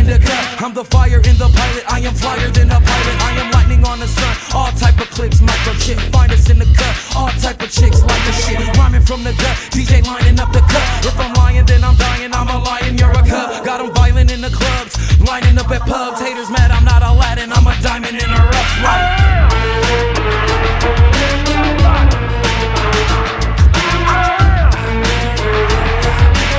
to cut. I'm the fire in the pilot, I am flyer than a pilot. I am lightning on the sun, all type of clicks, microchip. Find us in the cut, all type of chicks like the shit. Rhyming from the gut, DJ lining up the cut. If I'm lying, then I'm dying, I'm a lion, you're a cub. Got them violent in the clubs, lining up at pubs. Haters